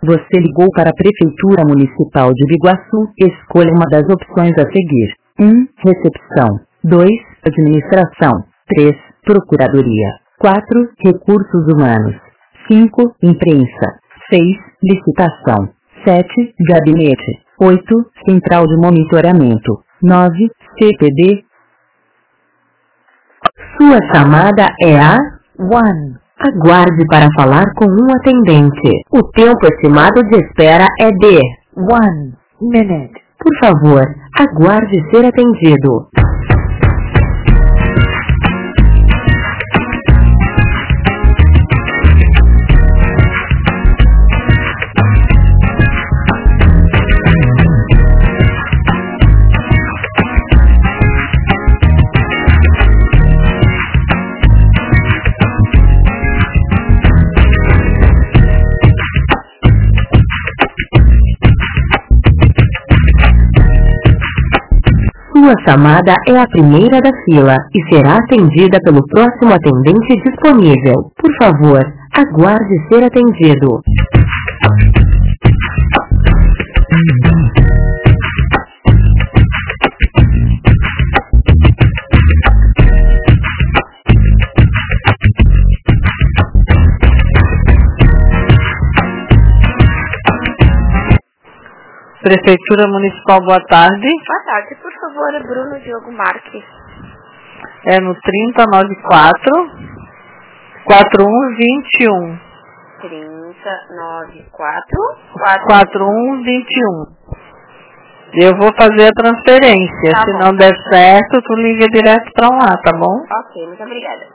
Você ligou para a Prefeitura Municipal de Biguaçu. Escolha uma das opções a seguir. 1. Recepção. 2. Administração. 3. Procuradoria. 4. Recursos Humanos. 5. Imprensa. 6. Licitação. 7. Gabinete. 8. Central de Monitoramento. 9. CPD. Sua chamada é a 1. Aguarde para falar com um atendente. O tempo estimado de espera é de 1 minute. Por favor, aguarde ser atendido. Sua chamada é a primeira da fila e será atendida pelo próximo atendente disponível. Por favor, aguarde ser atendido. Prefeitura Municipal, boa tarde. Boa tarde, por favor, Bruno Diogo Marques. É no 3094 4121. 3094 4121. Eu vou fazer a transferência. Tá Se bom. não der certo, tu liga direto pra lá, tá bom? Ok, muito obrigada.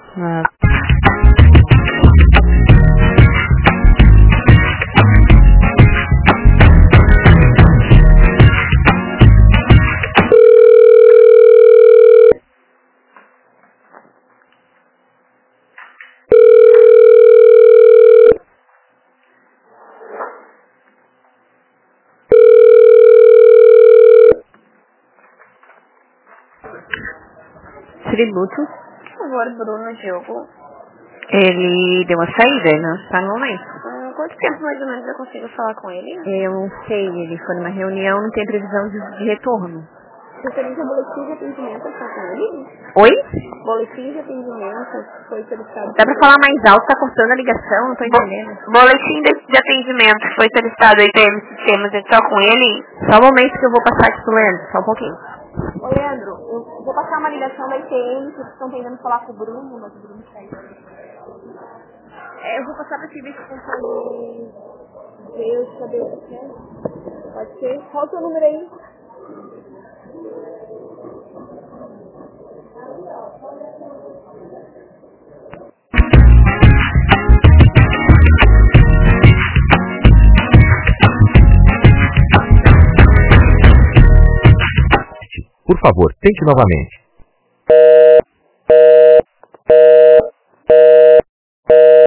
Tributos. Por favor, Bruno Diogo. Ele deu uma saída, ele não está no momento. Quanto tempo mais ou menos eu consigo falar com ele? Eu não sei, ele foi numa reunião, não tem previsão de retorno. Referente a boletim de atendimento, está com ele? Oi? Boletim de atendimento foi solicitado. Dá pra falar mais alto, tá cortando a ligação, não tô entendendo. Boletim de atendimento que foi solicitado aí pelo Sistemas, é só com ele? Só um momento que eu vou passar aqui pro Leandro, só um pouquinho. Ô Leandro, eu vou passar uma ligação da ITM, que estão tentando falar com o Bruno, mas o Bruno está aí. Eu vou passar pra ti ver se consegue ver os cabelos, né? Pode ser? Qual o teu número aí? Por favor, tente novamente.